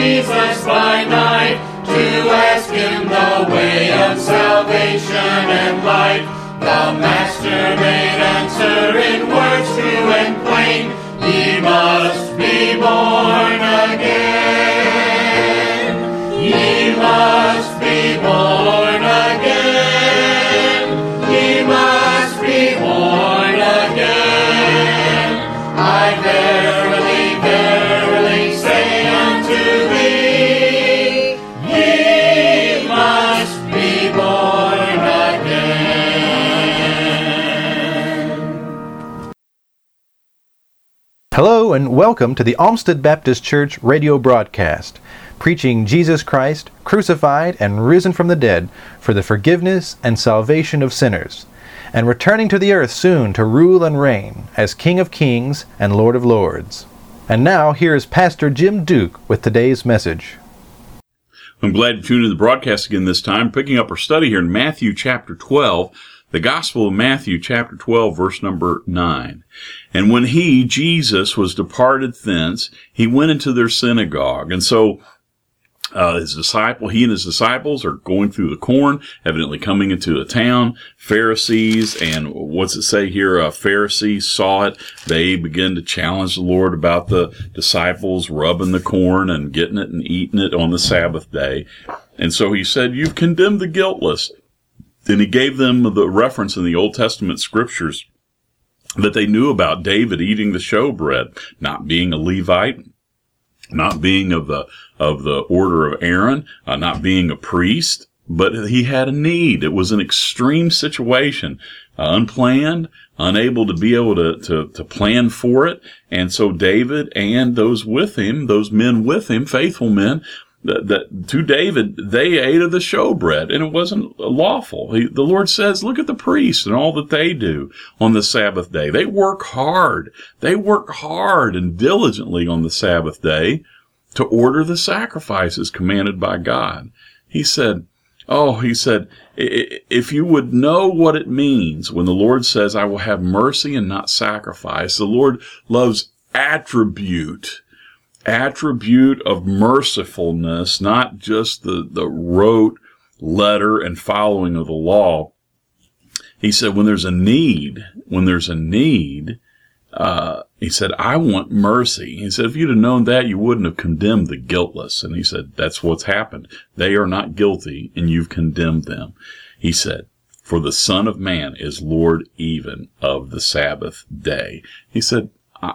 Jesus by night, to ask him the way of salvation and light. The Master made answer in words true and plain, ye must be born again. Ye must be born again. Ye must be born again. I verily, verily say unto thee, ye must be born again. Hello and welcome to the Olmsted Baptist Church radio broadcast, preaching Jesus Christ, crucified and risen from the dead for the forgiveness and salvation of sinners, and returning to the earth soon to rule and reign as King of Kings and Lord of Lords. And now, here is Pastor Jim Duke with today's message. I'm glad to tune in the broadcast again this time, picking up our study here in Matthew chapter 12, the Gospel of Matthew chapter 12, verse number 9. And when he, Jesus, was departed thence, he went into their synagogue. And so he and his disciples are going through the corn, evidently coming into a town. Pharisees, and what's it say here? Pharisees saw it. They begin to challenge the Lord about the disciples rubbing the corn and getting it and eating it on the Sabbath day. And so he said, "You've condemned the guiltless." Then he gave them the reference in the Old Testament scriptures that they knew about David eating the showbread, not being a Levite, not being of the order of Aaron, not being a priest, but he had a need. It was an extreme situation, unplanned, unable to be able to plan for it. And so David and those with him, those men with him, faithful men, that to David, they ate of the showbread, and it wasn't lawful. The Lord says, look at the priests and all that they do on the Sabbath day. They work hard. They work hard and diligently on the Sabbath day to order the sacrifices commanded by God. He said, if you would know what it means when the Lord says, I will have mercy and not sacrifice, the Lord loves attribute of mercifulness, not just the rote letter and following of the law. He said, when there's a need, he said, I want mercy. He said, if you'd have known that, you wouldn't have condemned the guiltless. And he said, that's what's happened. They are not guilty, and you've condemned them. He said, for the Son of Man is Lord even of the Sabbath day. He said,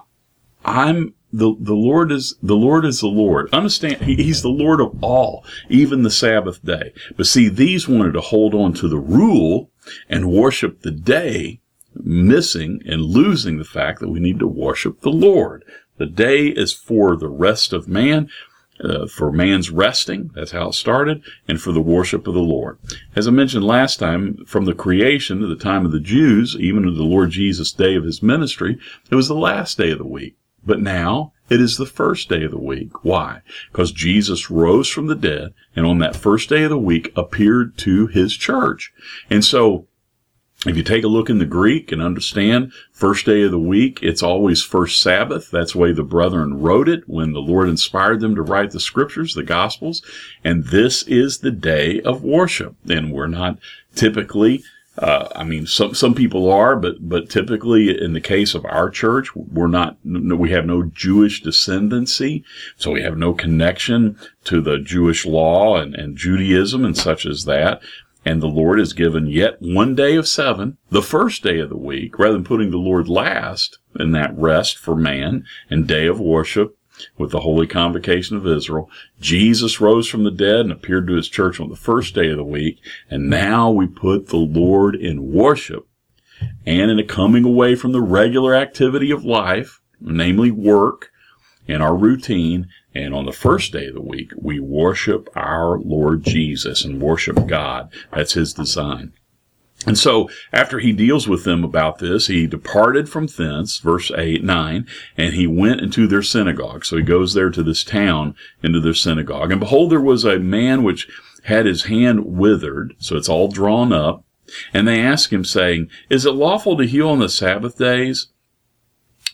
The Lord is the Lord. Understand, He's the Lord of all, even the Sabbath day. But see, these wanted to hold on to the rule and worship the day, missing and losing the fact that we need to worship the Lord. The day is for the rest of man, for man's resting. That's how it started, and for the worship of the Lord. As I mentioned last time, from the creation to the time of the Jews, even to the Lord Jesus' day of his ministry, it was the last day of the week. But now it is the first day of the week. Why? Because Jesus rose from the dead, and on that first day of the week appeared to his church. And so if you take a look in the Greek and understand first day of the week, it's always first Sabbath. That's the way the brethren wrote it when the Lord inspired them to write the scriptures, the Gospels. And this is the day of worship. And we're not typically some people are, but typically in the case of our church, we have no Jewish descendancy, so we have no connection to the Jewish law and Judaism and such as that. And the Lord has given yet one day of 7, the first day of the week, rather than putting the Lord last in that rest for man and day of worship with the holy convocation of Israel. Jesus rose from the dead and appeared to his church on the first day of the week. And now we put the Lord in worship and in a coming away from the regular activity of life, namely work and our routine. And on the first day of the week, we worship our Lord Jesus and worship God. That's his design. And so after he deals with them about this, he departed from thence, verse 9, and he went into their synagogue. So he goes there to this town, into their synagogue. And behold, there was a man which had his hand withered, so it's all drawn up. And they asked him, saying, Is it lawful to heal on the Sabbath days?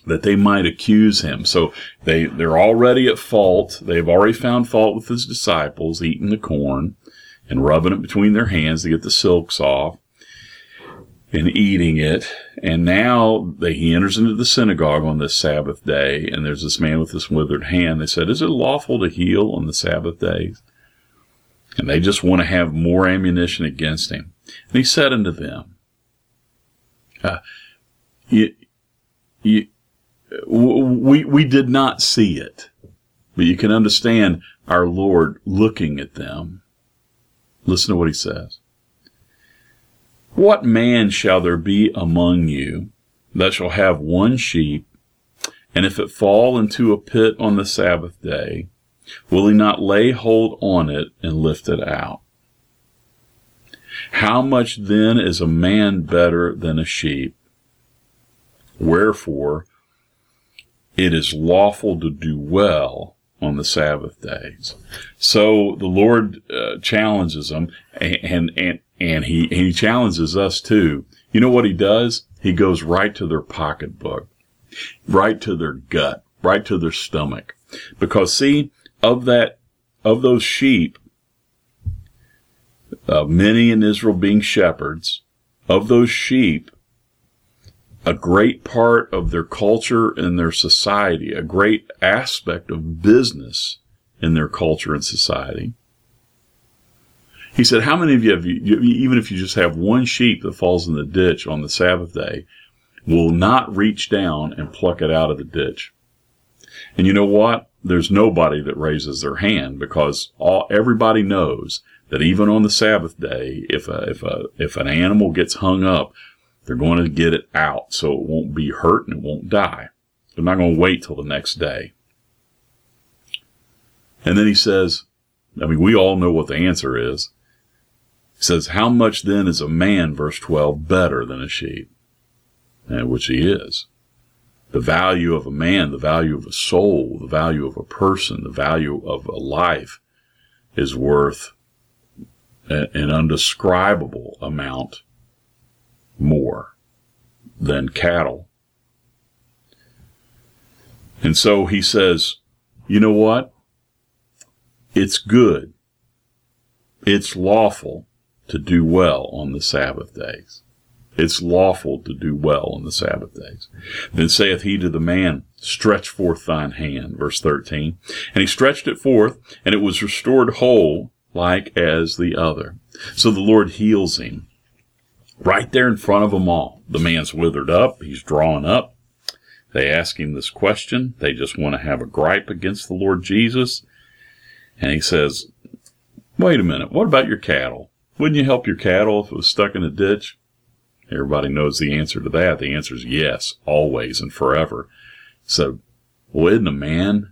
that they might accuse him. So they're already at fault. They've already found fault with his disciples, eating the corn and rubbing it between their hands to get the silks off and eating it. And now he enters into the synagogue on this Sabbath day, and there's this man with this withered hand. They said, "Is it lawful to heal on the Sabbath days?" And they just want to have more ammunition against him. And he said unto them, we did not see it, but you can understand our Lord looking at them. Listen to what he says. "What man shall there be among you that shall have one sheep, and if it fall into a pit on the Sabbath day, will he not lay hold on it and lift it out? How much then is a man better than a sheep? Wherefore, it is lawful to do well on the Sabbath days." So the Lord challenges them, and he challenges us too. You know what he does? He goes right to their pocketbook, right to their gut, right to their stomach. Because see, of those sheep, many in Israel being shepherds, of those sheep, a great part of their culture and their society, a great aspect of business in their culture and society. He said, how many of you, even if you just have one sheep that falls in the ditch on the Sabbath day, will not reach down and pluck it out of the ditch? And you know what? There's nobody that raises their hand, because everybody knows that even on the Sabbath day, if an animal gets hung up, they're going to get it out so it won't be hurt and it won't die. They're not going to wait till the next day. And then he says, we all know what the answer is. He says, how much then is a man, verse 12, better than a sheep? And which he is. The value of a man, the value of a soul, the value of a person, the value of a life is worth an undescribable amount more than cattle. And so he says, you know what? It's good. It's lawful to do well on the Sabbath days. It's lawful to do well on the Sabbath days. Then saith he to the man, stretch forth thine hand, verse 13. And he stretched it forth, and it was restored whole, like as the other. So the Lord heals him right there in front of them all. The man's withered up. He's drawn up. They ask him this question. They just want to have a gripe against the Lord Jesus. And he says, wait a minute. What about your cattle? Wouldn't you help your cattle if it was stuck in a ditch? Everybody knows the answer to that. The answer is yes, always and forever. So, well, isn't a man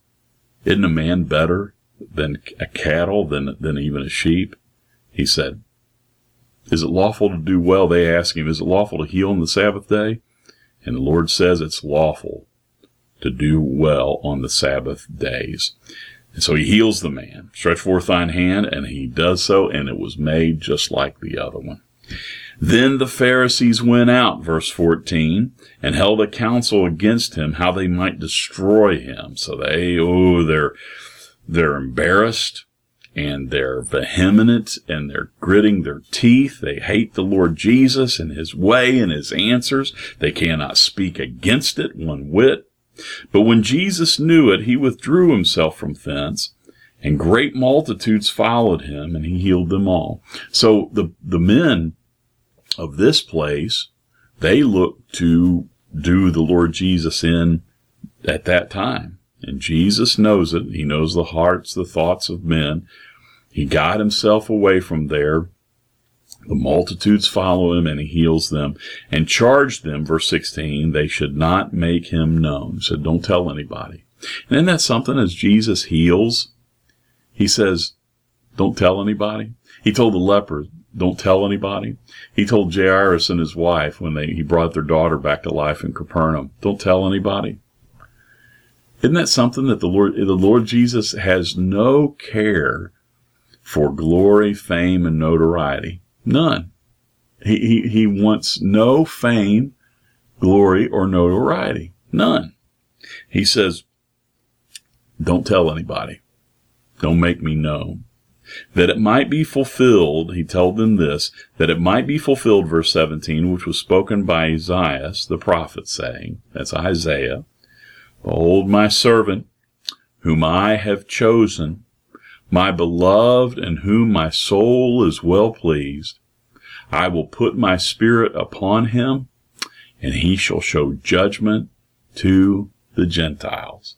better than a cattle, than even a sheep? He said, is it lawful to do well? They ask him, is it lawful to heal on the Sabbath day? And the Lord says it's lawful to do well on the Sabbath days. And so he heals the man. Stretch forth thine hand, and he does so, and it was made just like the other one. Then the Pharisees went out, verse 14, and held a council against him, how they might destroy him. So they're embarrassed, and they're vehement, and they're gritting their teeth. They hate the Lord Jesus and his way and his answers. They cannot speak against it one whit. But when Jesus knew it, he withdrew himself from thence, and great multitudes followed him, and he healed them all. So the men of this place, they looked to do the Lord Jesus in at that time. And Jesus knows it. He knows the hearts, the thoughts of men. He got himself away from there. The multitudes follow him, and he heals them and charged them, verse 16, they should not make him known. He said, don't tell anybody. And isn't that something? As Jesus heals, he says, don't tell anybody. He told the lepers, don't tell anybody. He told Jairus and his wife when he brought their daughter back to life in Capernaum, don't tell anybody. Isn't that something that the Lord Jesus has no care for glory, fame, and notoriety? None. He wants no fame, glory, or notoriety. None. He says, don't tell anybody. Don't make me known. That it might be fulfilled, he told them this, that it might be fulfilled, verse 17, which was spoken by Isaiah, the prophet, saying, that's Isaiah, behold my servant, whom I have chosen, my beloved, in whom my soul is well pleased. I will put my spirit upon him, and he shall show judgment to the Gentiles.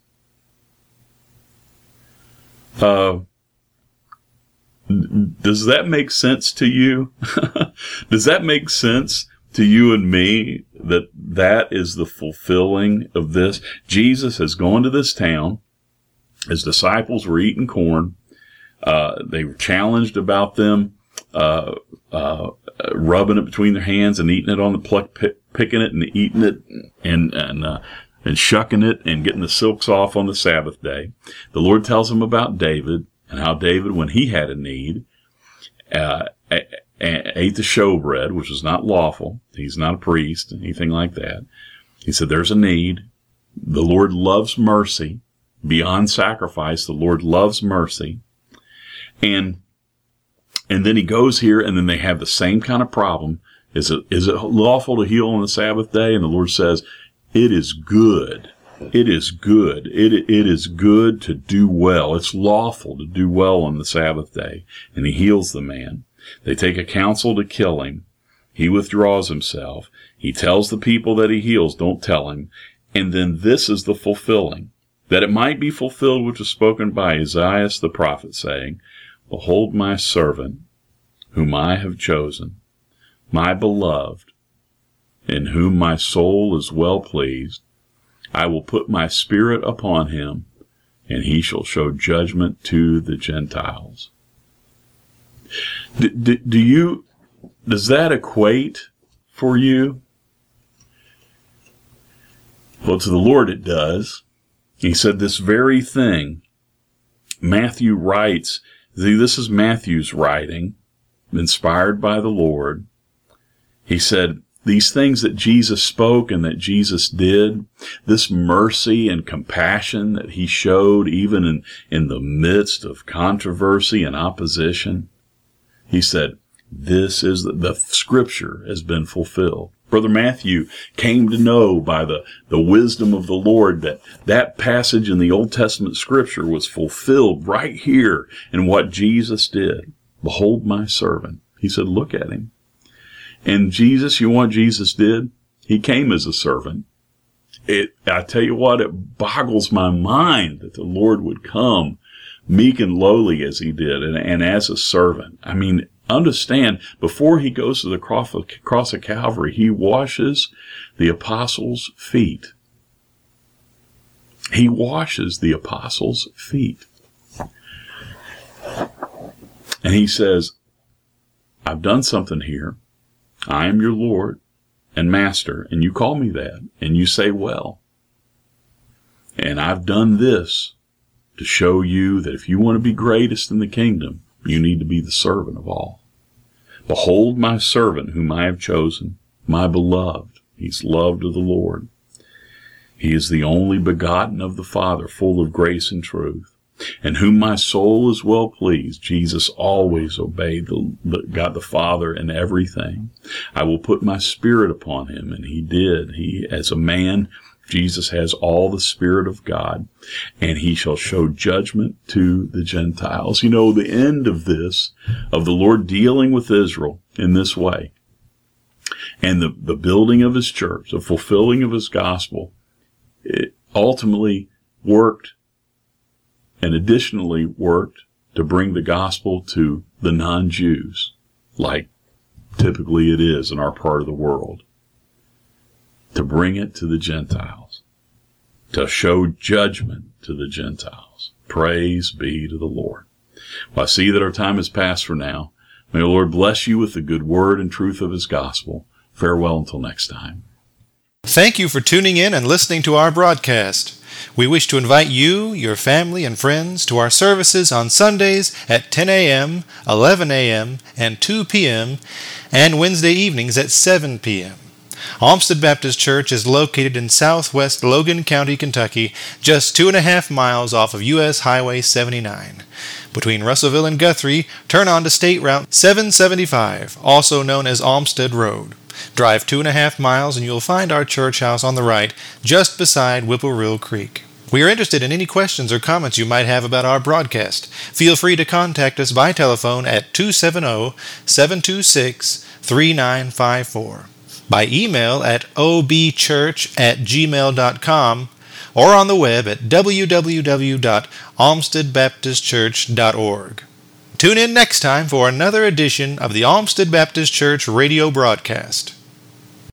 Does that make sense to you? Does that make sense to you and me, that that is the fulfilling of this? Jesus has gone to this town. His disciples were eating corn. They were challenged about them rubbing it between their hands and eating it on the pluck, picking it and eating it and shucking it and getting the silks off on the Sabbath day. The Lord tells them about David, and how David, when he had a need, ate the showbread, which was not lawful. He's not a priest, anything like that. He said, there's a need. The Lord loves mercy. Beyond sacrifice, the Lord loves mercy. And then he goes here, and then they have the same kind of problem. Is it lawful to heal on the Sabbath day? And the Lord says, it is good. It is good. It is good to do well. It's lawful to do well on the Sabbath day. And he heals the man. They take a counsel to kill him. He withdraws himself. He tells the people that he heals, don't tell him. And then this is the fulfilling, that it might be fulfilled which was spoken by Isaiah the prophet, saying, behold my servant, whom I have chosen, my beloved, in whom my soul is well pleased. I will put my spirit upon him, and he shall show judgment to the Gentiles. Does that equate for you? Well, to the Lord it does. He said this very thing. Matthew writes, this is Matthew's writing, inspired by the Lord. He said, these things that Jesus spoke and that Jesus did, this mercy and compassion that he showed even in the midst of controversy and opposition, he said, this is the scripture has been fulfilled. Brother Matthew came to know by the wisdom of the Lord that passage in the Old Testament scripture was fulfilled right here in what Jesus did. Behold my servant. He said, look at him. And Jesus, you know what Jesus did? He came as a servant. I tell you what, it boggles my mind that the Lord would come meek and lowly as he did and as a servant. I mean, understand, before he goes to the cross of Calvary, he washes the apostles' feet. He washes the apostles' feet. And he says, I've done something here. I am your Lord and Master, and you call me that, and you say, well. And I've done this to show you that if you want to be greatest in the kingdom, you need to be the servant of all. Behold my servant whom I have chosen, my beloved. He's loved of the Lord. He is the only begotten of the Father, full of grace and truth, in whom my soul is well pleased. Jesus always obeyed God the Father in everything. I will put my spirit upon him, and he did. He, as a man, Jesus has all the Spirit of God, and he shall show judgment to the Gentiles. You know, the end of this, of the Lord dealing with Israel in this way, and the building of his church, the fulfilling of his gospel, it ultimately worked and additionally worked to bring the gospel to the non-Jews, like typically it is in our part of the world, to bring it to the Gentiles, to show judgment to the Gentiles. Praise be to the Lord. Well, I see that our time has passed for now. May the Lord bless you with the good word and truth of his gospel. Farewell until next time. Thank you for tuning in and listening to our broadcast. We wish to invite you, your family, and friends to our services on Sundays at 10 a.m., 11 a.m., and 2 p.m., and Wednesday evenings at 7 p.m. Olmsted Baptist Church is located in southwest Logan County, Kentucky, just 2.5 miles off of U.S. Highway 79. Between Russellville and Guthrie, turn on to State Route 775, also known as Olmsted Road. Drive 2.5 miles and you'll find our church house on the right, just beside Whippoorwill Creek. We are interested in any questions or comments you might have about our broadcast. Feel free to contact us by telephone at 270-726-3954, by email at obchurch@gmail.com, or on the web at www.olmstedbaptistchurch.org. Tune in next time for another edition of the Olmsted Baptist Church radio broadcast.